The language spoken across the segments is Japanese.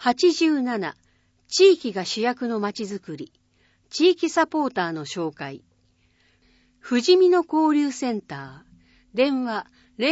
87、地域が主役のまちづくり、地域サポーターの紹介。富士見の交流センター、電話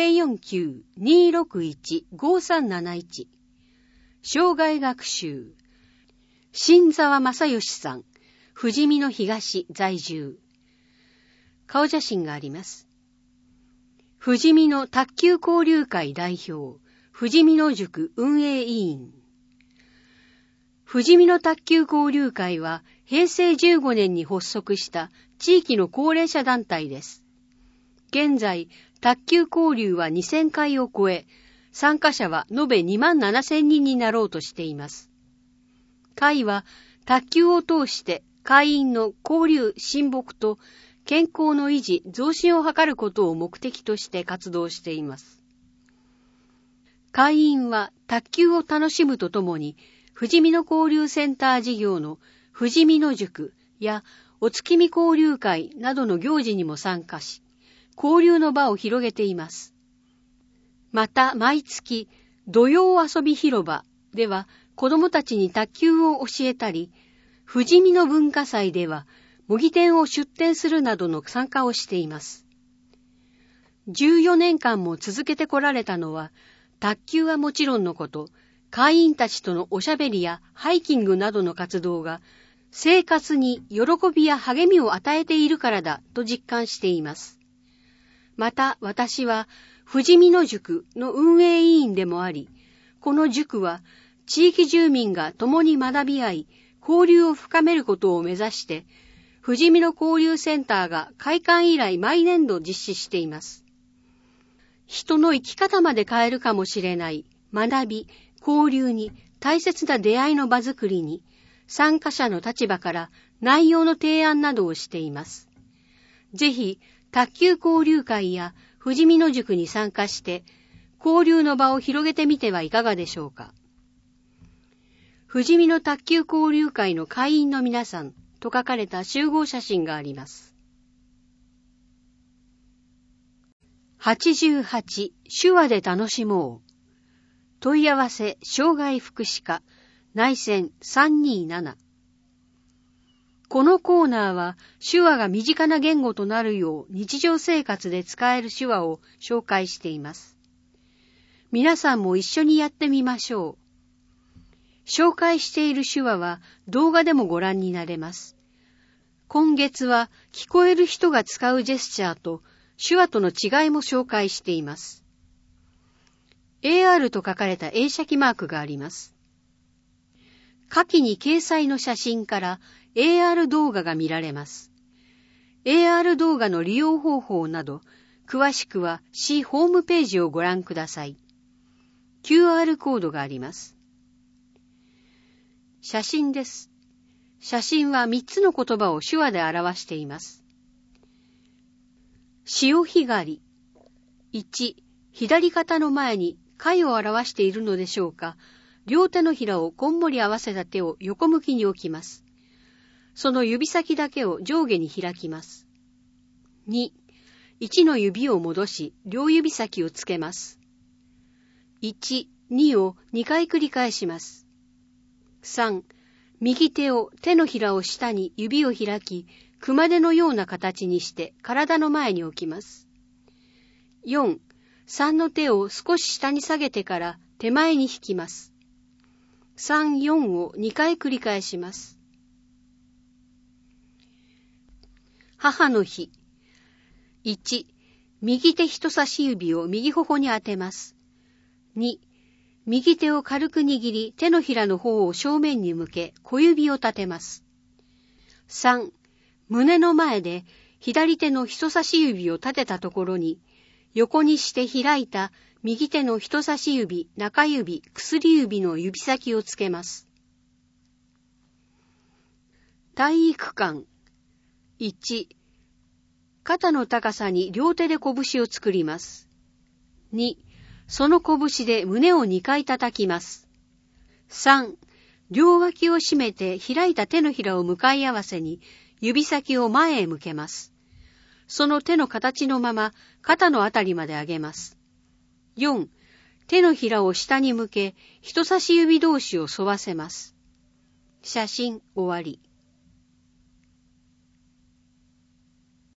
049-261-5371。障害学習。新沢正義さん、富士見の東在住。顔写真があります。富士見の卓球交流会代表、富士見野塾運営委員。富士見の卓球交流会は平成15年に発足した地域の高齢者団体です。現在、卓球交流は2000回を超え、参加者は延べ27,000人になろうとしています。会は卓球を通して会員の交流親睦と健康の維持増進を図ることを目的として活動しています。会員は卓球を楽しむとともに富士見の交流センター事業の富士見野塾やお月見交流会などの行事にも参加し、交流の場を広げています。また毎月土曜遊び広場では子どもたちに卓球を教えたり、富士見の文化祭では模擬店を出店するなどの参加をしています。14年間も続けてこられたのは、卓球はもちろんのこと、会員たちとのおしゃべりやハイキングなどの活動が生活に喜びや励みを与えているからだと実感しています。また私は富士見野塾の運営委員でもあり、この塾は地域住民が共に学び合い、交流を深めることを目指して、富士見の交流センターが開館以来毎年度実施しています。人の生き方まで変えるかもしれない学び、交流に大切な出会いの場づくりに、参加者の立場から内容の提案などをしています。ぜひ、卓球交流会や富士見野塾に参加して、交流の場を広げてみてはいかがでしょうか。富士見の卓球交流会の会員の皆さんと書かれた集合写真があります。88、手話で楽しもう。問い合わせ、障害福祉課、内線327。このコーナーは、手話が身近な言語となるよう日常生活で使える手話を紹介しています。皆さんも一緒にやってみましょう。紹介している手話は動画でもご覧になれます。今月は聞こえる人が使うジェスチャーと手話との違いも紹介しています。AR と書かれた映写機マークがあります。下記に掲載の写真から AR 動画が見られます。AR 動画の利用方法など、詳しくは市ホームページをご覧ください。QR コードがあります。写真です。写真は3つの言葉を手話で表しています。潮干狩り。1、左肩の前に貝を表しているのでしょうか。両手のひらをこんもり合わせた手を横向きに置きます。その指先だけを上下に開きます。2、1の指を戻し、両指先をつけます。1、2を2回繰り返します。3、右手を手のひらを下に指を開き、熊手のような形にして体の前に置きます。4、3の手を少し下に下げてから手前に引きます。3、4を2回繰り返します。母の日。1、右手人差し指を右頬に当てます。2、右手を軽く握り手のひらの方を正面に向け小指を立てます。3、胸の前で左手の人差し指を立てたところに横にして開いた右手の人差し指、中指、薬指の指先をつけます。体育館。1、肩の高さに両手で拳を作ります。2、その拳で胸を2回叩きます。3、両脇を締めて開いた手のひらを向かい合わせに指先を前へ向けます。その手の形のまま肩のあたりまで上げます。4、 手のひらを下に向け、人差し指同士を沿わせます。写真終わり。